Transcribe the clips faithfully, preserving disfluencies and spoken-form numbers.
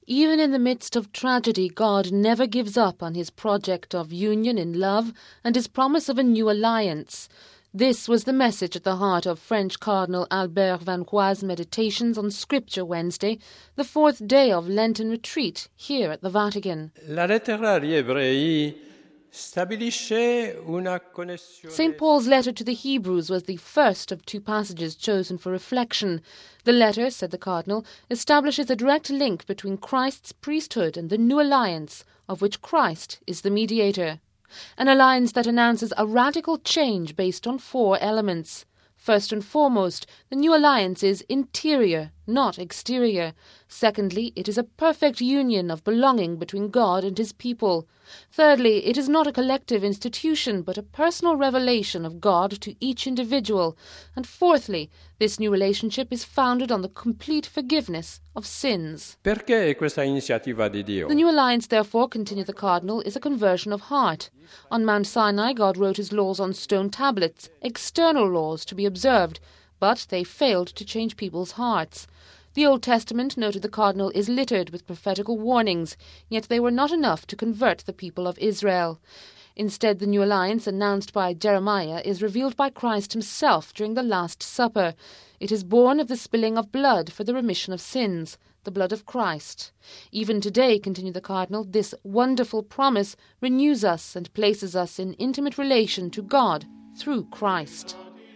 Even in the midst of tragedy, God never gives up on his project of union in love and his promise of a new alliance. This was the message at the heart of French Cardinal Albert Van Roy's meditations on Scripture Wednesday, the fourth day of Lenten retreat here at the Vatican. La lettera agli Ebrei stabilisce una connessione. Saint Paul's letter to the Hebrews was the first of two passages chosen for reflection. The letter, said the Cardinal, establishes a direct link between Christ's priesthood and the new alliance, of which Christ is the mediator. An alliance that announces a radical change based on four elements. First and foremost, the new alliance is interior, not exterior. Secondly, it is a perfect union of belonging between God and his people. Thirdly, it is not a collective institution, but a personal revelation of God to each individual. And fourthly, this new relationship is founded on the complete forgiveness of sins. Perché questa iniziativa di Dio? The new alliance, therefore, continued the Cardinal, is a conversion of heart. On Mount Sinai, God wrote his laws on stone tablets, external laws to be observed, but they failed to change people's hearts. The Old Testament, noted the Cardinal, is littered with prophetical warnings, yet they were not enough to convert the people of Israel. Instead, the new alliance announced by Jeremiah is revealed by Christ himself during the Last Supper. It is born of the spilling of blood for the remission of sins, the blood of Christ. Even today, continued the Cardinal, this wonderful promise renews us and places us in intimate relation to God through Christ.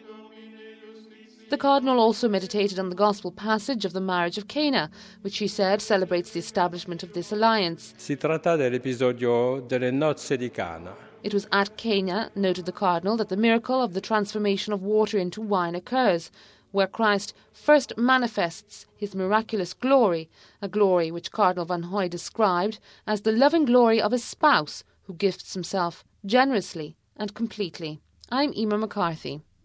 The Cardinal also meditated on the Gospel passage of the marriage of Cana, which he said celebrates the establishment of this alliance. Si tratta dell'episodio delle nozze di Cana. It was at Cana, noted the Cardinal, that the miracle of the transformation of water into wine occurs, where Christ first manifests his miraculous glory, a glory which Cardinal Van Hoy described as the loving glory of a spouse who gifts himself generously and completely. I'm Emer McCarthy.